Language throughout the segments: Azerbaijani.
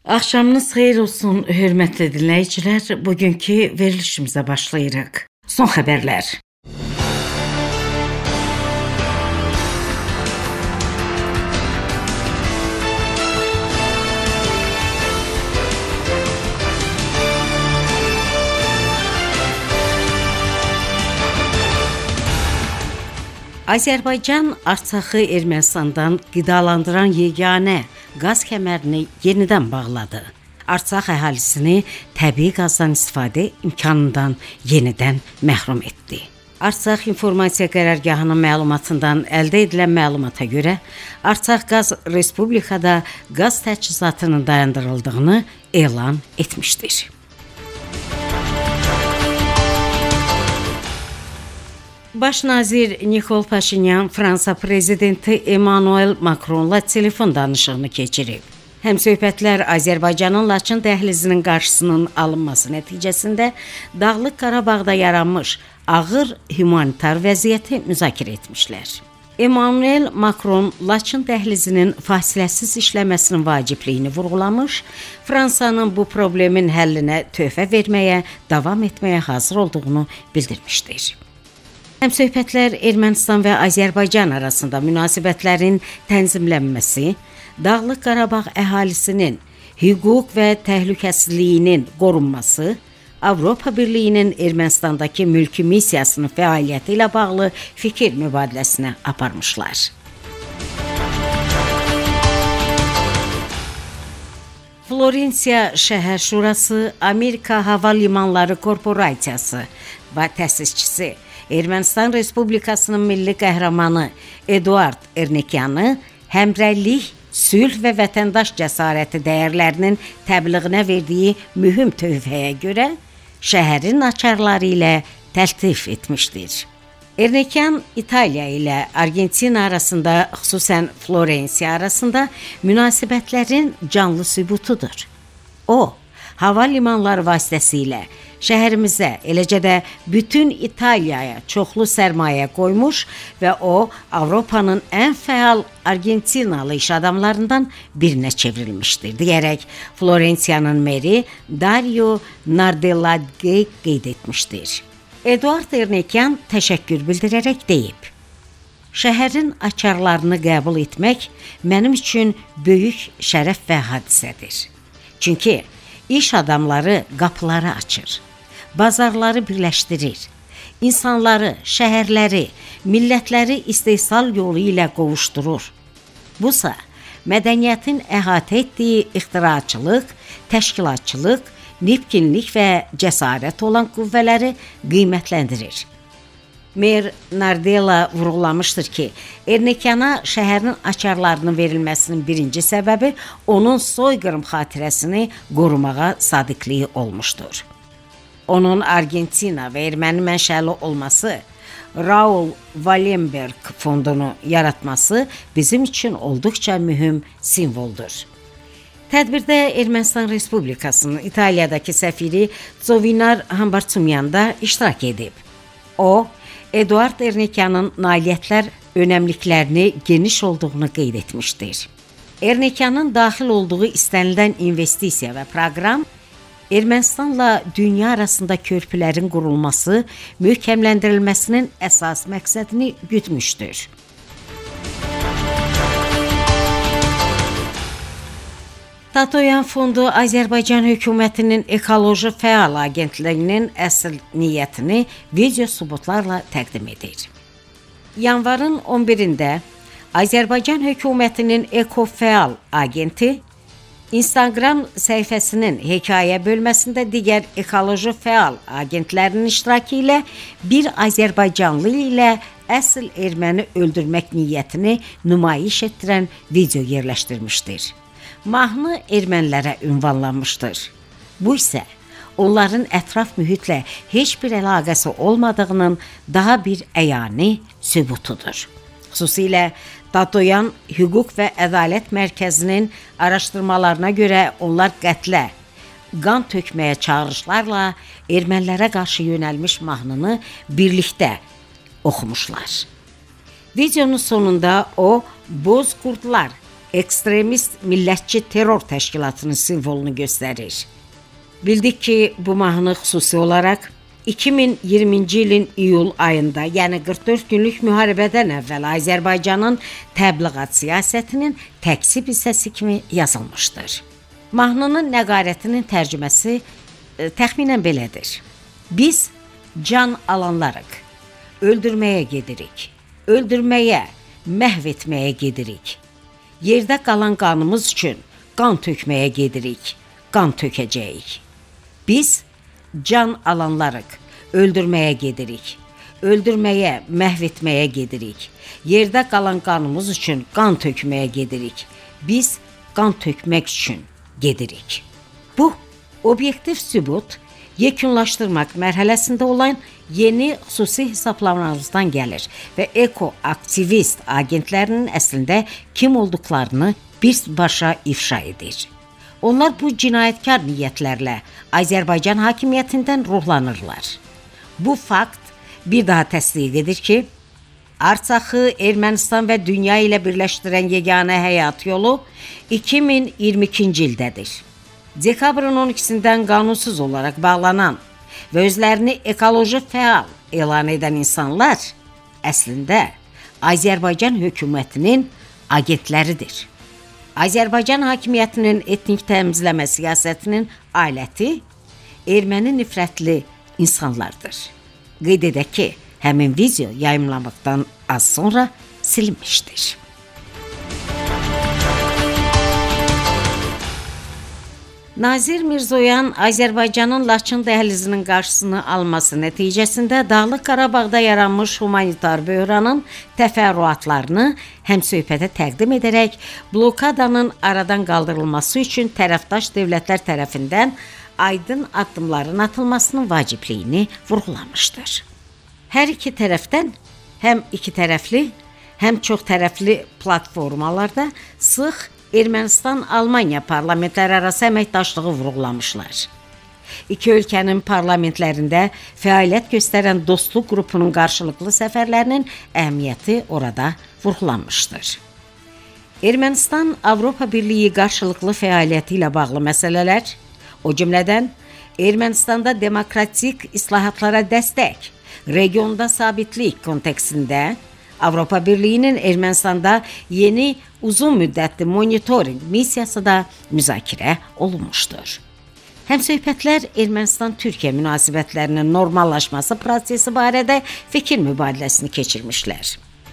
Axşamınız xeyir olsun, hörmətli dinləyicilər. Bugünkü verilişimizə başlayırıq. Son xəbərlər. Azərbaycan Artsakı Ermənistandan qidalandıran yeganə qaz kəmərini yenidən bağladı. Artsaq əhalisini təbii qazdan istifadə imkanından yenidən məhrum etdi. Artsaq İnformasiya Qərargahının məlumatından əldə edilən məlumata görə, Artsaq Qaz Respublikada qaz təchizatının dayandırıldığını elan etmişdir. Baş nazir Nikol Paşinyan Fransa prezidenti Emmanuel Macronla telefon danışığını keçirib. Həmsöhbətlər Azərbaycanın Laçın dəhlizinin qarşısının alınması nəticəsində Dağlıq Qarabağda yaranmış ağır humanitar vəziyyəti müzakirə etmişlər. Emmanuel Macron Laçın dəhlizinin fasiləsiz işləməsinin vacibliyini vurğulamış, Fransanın bu problemin həllinə töhfə verməyə, davam etməyə hazır olduğunu bildirmişdir. Həmsöhbətlər Ermənistan və Azərbaycan arasında münasibətlərin tənzimlənməsi, Dağlıq Qarabağ əhalisinin hüquq və təhlükəsizliyinin qorunması, Avropa Birliyinin Ermənistandakı mülki missiyasının fəaliyyəti ilə bağlı fikir mübadiləsinə aparmışlar. Florensiya Şəhər Şurası, Amerika Hava Limanları Korporasiyası və təsisçisi Ermənistan Respublikasının milli qəhrəmanı Eduard Ernekiyanı həmrəylik, sülh və vətəndaş cəsarəti dəyərlərinin təbliğinə verdiyi mühüm töhfəyə görə şəhərin açarları ilə təltif etmişdir. Ernekiyan İtaliya ilə Argentina arasında, xüsusən Florensiya arasında münasibətlərin canlı sübutudur. O, hava limanları vasitəsilə şəhərimizə, eləcə də bütün İtaliyaya çoxlu sərmayə qoymuş və o, Avropanın ən fəal Argentinalı iş adamlarından birinə çevrilmişdir, deyərək Florensiyanın meri Dario Nardelladge qeyd etmişdir. Eduard Ernekiyan təşəkkür bildirərək deyib: "Şəhərin açarlarını qəbul etmək mənim üçün böyük şərəf və hadisədir. Çünki iş adamları qapıları açır, bazarları birləşdirir, insanları, şəhərləri, millətləri istehsal yolu ilə qovuşdurur. Busa mədəniyyətin əhatə etdiyi ixtiraçılıq, təşkilatçılıq, nitqinlik və cəsarət olan qüvvələri qiymətləndirir." Mer Nardella vurğulamışdır ki, Ernekyana şəhərin açarlarının verilməsinin birinci səbəbi onun soyqırım xatirəsini qorumağa sadiqliyi olmuşdur. Onun Argentina və erməni mənşəli olması, Raul Wallenberg fondunu yaratması bizim üçün olduqca mühüm simvoldur. Tədbirdə Ermənistan Respublikasının İtaliyadakı səfiri Zovinar Hambartsumyan da iştirak edib. O, Eduard Ernekyanın nailiyyətlər önəmliklərini geniş olduğunu qeyd etmişdir. Ernekyanın daxil olduğu istənilən investisiya və proqram Ermənistanla dünya arasında körpülərin qurulması, möhkəmləndirilməsinin əsas məqsədini güdmüşdür. Tatoyan Fondu Azərbaycan hökumətinin ekoloji fəal agentliyinin əsl niyyətini video sübutlarla təqdim edir. Yanvarın 11-də Azərbaycan hökumətinin ekofəal agenti Instagram səhifəsinin hekayə bölməsində digər ekoloji fəal agentlərinin iştirakı ilə bir Azərbaycanlı ilə əsl erməni öldürmək niyyətini nümayiş etdirən video yerləşdirmişdir. Mahnı ermənilərə ünvanlanmışdır. Bu isə onların ətraf mühitlə heç bir əlaqəsi olmadığının daha bir əyani sübutudur. Xüsusilə Tatoyan Hüquq və Ədalət Mərkəzinin araşdırmalarına görə onlar qətlə, qan tökməyə çağırışlarla ermənilərə qarşı yönəlmiş mahnını birlikdə oxumuşlar. Videonun sonunda o, Bozqurdlar ekstremist millətçi terror təşkilatının simvolunu göstərir. Bildik ki, bu mahnı xüsusi olaraq 2020-ci ilin iyul ayında, yəni 44 günlük müharibədən əvvəl Azərbaycanın təbliğat siyasətinin təksib hissəsi kimi yazılmışdır. Mahnının nəqarətinin tərcüməsi təxminən belədir. Biz can alanlarıq, öldürməyə gedirik, öldürməyə, məhv etməyə gedirik. Yerdə qalan qanımız üçün qan tökməyə gedirik, qan tökəcəyik. Biz can alanlarıq, öldürməyə gedirik, öldürməyə, məhv etməyə gedirik. Yerdə qalan qanımız üçün qan tökməyə gedirik. Biz qan tökmək üçün gedirik. Bu, obyektiv sübut, yekunlaşdırmaq mərhələsində olan yeni xüsusi hesablamamızdan gəlir və eko-aktivist agentlərinin əslində kim olduqlarını birbaşa ifşa edir. Onlar bu cinayətkar niyyətlərlə Azərbaycan hakimiyyətindən ruhlanırlar. Bu fakt bir daha təsdiq edir ki, Artsakı Ermənistan və dünya ilə birləşdirən yeganə həyat yolu 2022-ci ildədir. Dekabrın 12-dən qanunsuz olaraq bağlanan və özlərini ekoloji fəal elan edən insanlar əslində Azərbaycan hökumətinin agentləridir. Azərbaycan hakimiyyətinin etnik təmizləmə siyasətinin aləti erməni nifrətli insanlardır. Qeyd edək ki, həmin video yayımlanmaqdan az sonra silinmişdir. Nazir Mirzoyan Azərbaycanın Laçın dəhlizinin qarşısını alması nəticəsində Dağlıq Qarabağda yaranmış humanitar böhranın təfərrüatlarını həmsöhbətə təqdim edərək blokadanın aradan qaldırılması üçün tərəfdaş dövlətlər tərəfindən aydın addımların atılmasının vacibliyini vurğulamışdır. Hər iki tərəfdən həm iki tərəfli, həm çox tərəfli platformalarda sıx Ermənistan-Almaniya parlamentlərarası əməkdaşlığı vurğulamışlar. İki ölkənin parlamentlərində fəaliyyət göstərən dostluq qrupunun qarşılıqlı səfərlərinin əhəmiyyəti orada vurğulanmışdır. Ermənistan-Avropa Birliyi qarşılıqlı fəaliyyəti ilə bağlı məsələlər, o cümlədən Ermənistanda demokratik islahatlara dəstək, regionda sabitlik kontekstində Avropa Birliyinin Ermənistanda yeni uzun müddətli monitorinq missiyası da müzakirə olunmuşdur. Həmsöhbətlər Ermənistan-Türkiyə münasibətlərinin normallaşması prosesi barədə fikir mübadiləsini keçirmişlər.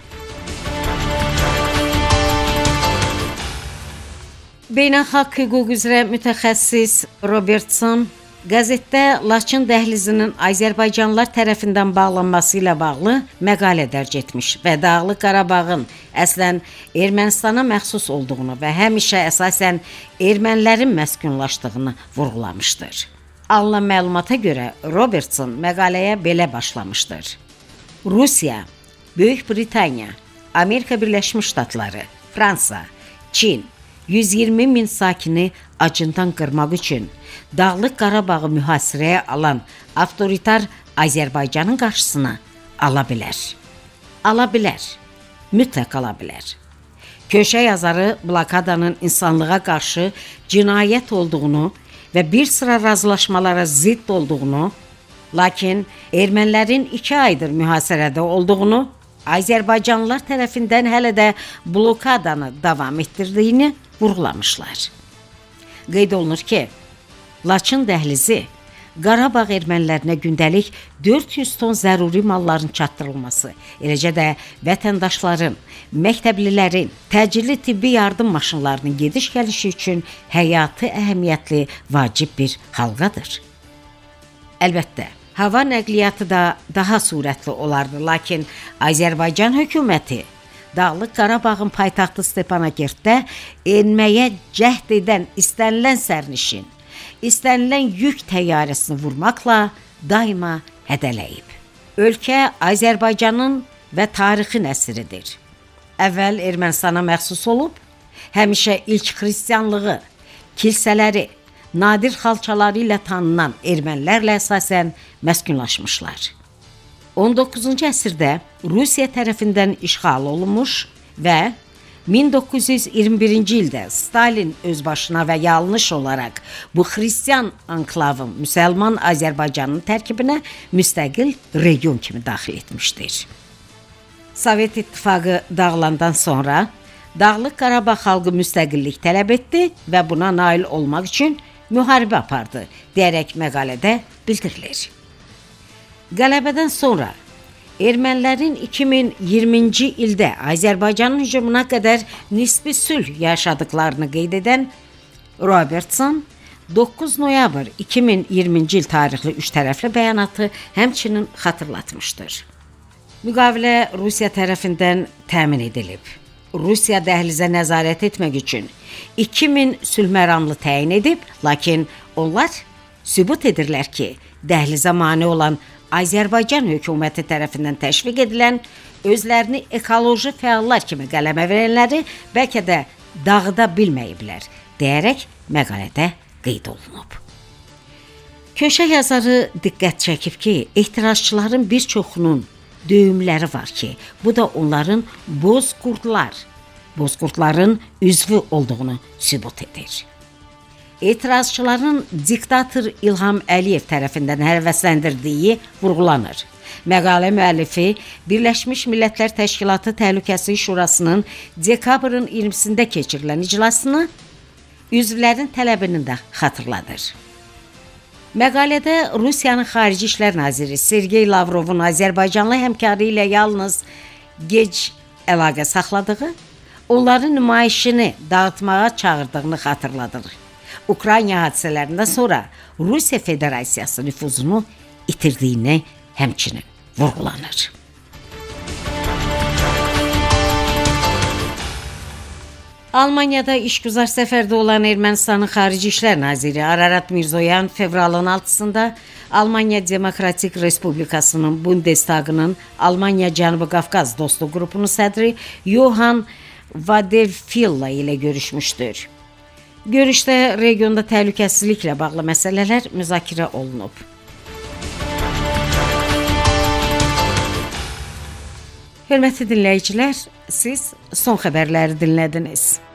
Beynəlxalq hüquq üzrə mütəxəssis Robertson qəzetdə Laçın dəhlizinin Azərbaycanlılar tərəfindən bağlanması ilə bağlı məqalə dərc etmiş və Dağlıq Qarabağın əslən Ermənistana məxsus olduğunu və həmişə əsasən ermənilərin məskunlaşdığını vurğulamışdır. Alınan məlumata görə Robertson məqaləyə belə başlamışdır. Rusiya, Böyük Britaniya, Amerika Birləşmiş Ştatları, Fransa, Çin 120 min sakini acından qırmaq üçün Dağlıq Qarabağı mühasirəyə alan avtoritar Azərbaycanın qarşısına ala bilər. Ala bilər, mütləq ala bilər. Köşə yazarı blokadanın insanlığa qarşı cinayət olduğunu və bir sıra razılaşmalara zidd olduğunu, lakin ermənilərin 2 aydır mühasirədə olduğunu, Azərbaycanlılar tərəfindən hələ də blokadanı davam etdirdiyini vurğulamışlar. Qeyd olunur ki, Laçın dəhlizi Qarabağ ermənilərinə gündəlik 400 ton zəruri malların çatdırılması, eləcə də vətəndaşların, məktəblilərin, təcili tibbi yardım maşınlarının gediş-gəlişi üçün həyati əhəmiyyətli vacib bir halqadır. Əlbəttə, hava nəqliyyatı da daha sürətli olardı, lakin Azərbaycan hökuməti Dağlıq Qarabağın paytaxtı Stepanakerddə enməyə cəhd edən istənilən sərnişin, istənilən yük təyyarəsini vurmaqla daima hədələyib. Ölkə Azərbaycanın və tarixin əsiridir. Əvvəl Ermənistana məxsus olub, həmişə ilk xristianlığı, kilsələri, nadir xalçaları ilə tanınan ermənilərlə əsasən məskunlaşmışlar. 19-cu əsrdə Rusiya tərəfindən işğal olunmuş və 1921-ci ildə Stalin özbaşına və yalnız olaraq bu xristian anklavın müsəlman Azərbaycanın tərkibinə müstəqil region kimi daxil etmişdir. Sovet İttifaqı dağılandan sonra Dağlıq Qarabağ xalqı müstəqillik tələb etdi və buna nail olmaq üçün müharibə apardı, deyərək məqalədə bildirilir. Qələbədən sonra ermənilərin 2020-ci ildə Azərbaycanın hücumuna qədər nisbi sülh yaşadıklarını qeyd edən Robertson 9 noyabr 2020-ci il tarixli üç tərəfli bəyanatı həmçinin xatırlatmışdır. Müqavilə Rusiya tərəfindən təmin edilib. Rusiya dəhlizə nəzarət etmək üçün 2000 sülhməramlı təyin edib, lakin onlar sübut edirlər ki, dəhlizə mane olan Azərbaycan hökuməti tərəfindən təşviq edilən, özlərini ekoloji fəallar kimi qələmə verənləri bəlkə də dağıda bilməyiblər, deyərək məqalədə qeyd olunub. Köşə yazarı diqqət çəkib ki, etirazçıların bir çoxunun döyümləri var ki, bu da onların bozqurdların üzvü olduğunu sübut edir. Etirazçıların diktator İlham Əliyev tərəfindən həvəsləndirdiyi vurğulanır. Məqalə müəllifi Birləşmiş Millətlər Təşkilatı Təhlükəsizlik Şurasının dekabrın 20-sində keçirilən iclasını üzvlərin tələbini də xatırladır. Məqalədə Rusiyanın Xarici İşlər Naziri Sergey Lavrovun Azərbaycanlı həmkarı ilə yalnız gec əlaqə saxladığı, onların nümayişini dağıtmağa çağırdığını xatırladır. Ukrayna hadisələrindən sonra Rusiya Federasiyası nüfuzunu itirdiyini həmçinin vurğulanır. Almaniyada işgüzar səfərdə olan Ermənistanın Xarici İşlər Naziri Ararat Mirzoyan fevralın 6-sında Almaniya Demokratik Respublikasının Bundestagının Almaniya Cənubi Qafqaz Dostluq Qrupunun sədri Johann Vadefilla ilə görüşmüşdür. Görüşdə regionda təhlükəsizliklə bağlı məsələlər müzakirə olunub. Hörmətli dinləyicilər, siz son xəbərləri dinlədiniz.